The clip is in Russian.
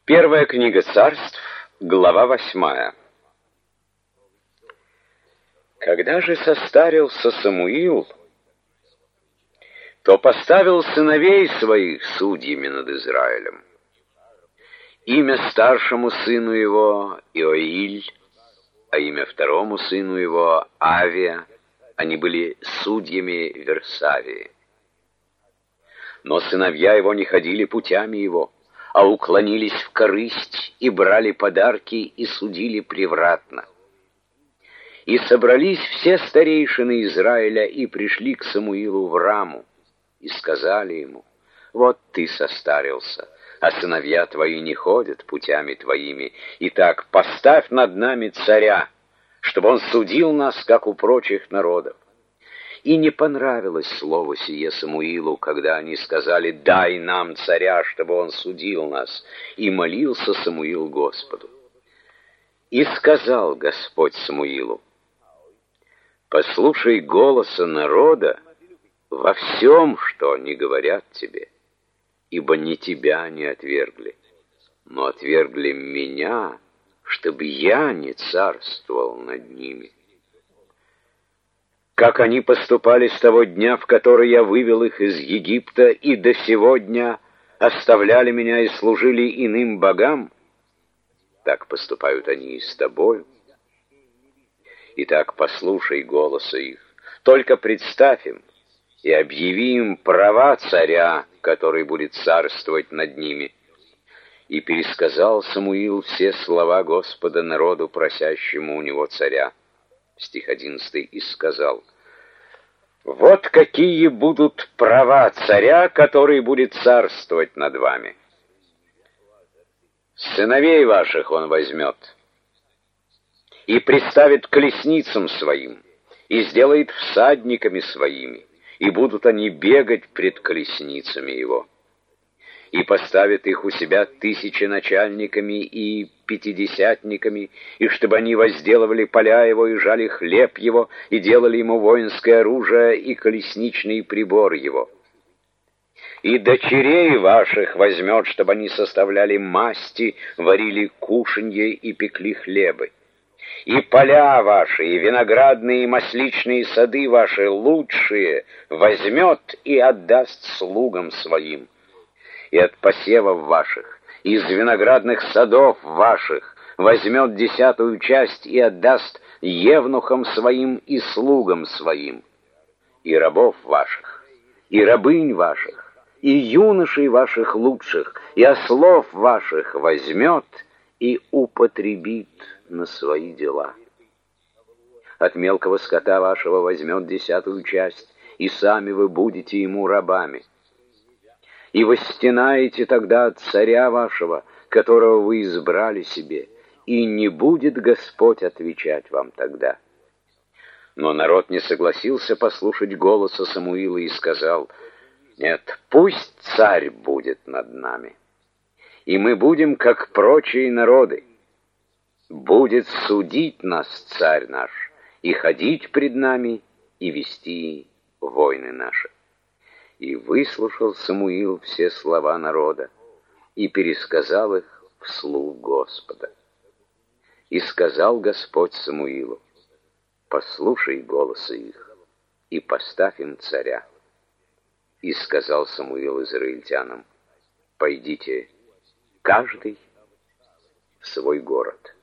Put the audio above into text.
Первая книга Царств, глава 8. Когда же состарился Самуил, то поставил сыновей своих судьями над Израилем. Имя старшему сыну его Иоиль, а имя второму сыну его Авия. Они были судьями Версавии. Но сыновья его не ходили путями его, а уклонились в корысть и брали подарки и судили превратно. И собрались все старейшины Израиля и пришли к Самуилу в Раму и сказали ему: «Вот ты состарился, а сыновья твои не ходят путями твоими. Итак, поставь над нами царя, чтобы он судил нас, как у прочих народов». И не понравилось слово сие Самуилу, когда они сказали: «Дай нам царя, чтобы он судил нас». И молился Самуил Господу. И сказал Господь Самуилу: «Послушай голоса народа во всем, что они говорят тебе, ибо не тебя они отвергли, но отвергли меня, чтобы я не царствовал над ними. Как они поступали с того дня, в который я вывел их из Египта, и до сего дня оставляли меня и служили иным богам, так поступают они и с тобою. Итак, послушай голоса их, только представь им и объяви им права царя, который будет царствовать над ними». И пересказал Самуил все слова Господа народу, просящему у него царя. Стих 11, и сказал: «Вот какие будут права царя, который будет царствовать над вами. Сыновей ваших он возьмет и приставит к колесницам своим, и сделает всадниками своими, и будут они бегать пред колесницами его. И поставит их у себя тысяченачальниками и пятидесятниками, и чтобы они возделывали поля его, и жали хлеб его, и делали ему воинское оружие и колесничный прибор его. И дочерей ваших возьмет, чтобы они составляли масти, варили кушанье и пекли хлебы. И поля ваши, и виноградные, и масличные сады ваши лучшие возьмет и отдаст слугам своим. И от посевов ваших, из виноградных садов ваших возьмет 10 часть и отдаст евнухам своим и слугам своим. И рабов ваших, и рабынь ваших, и юношей ваших лучших, и ослов ваших возьмет и употребит на свои дела. От мелкого скота вашего возьмет 10 часть, и сами вы будете ему рабами. И восстенаете тогда от царя вашего, которого вы избрали себе, и не будет Господь отвечать вам тогда». Но народ не согласился послушать голоса Самуила и сказал: «Нет, пусть царь будет над нами, и мы будем, как прочие народы. Будет судить нас царь наш, и ходить пред нами, и вести войны наши». И выслушал Самуил все слова народа, и пересказал их вслух Господа. И сказал Господь Самуилу: «Послушай голоса их, и поставь им царя». И сказал Самуил израильтянам: «Пойдите, каждый в свой город».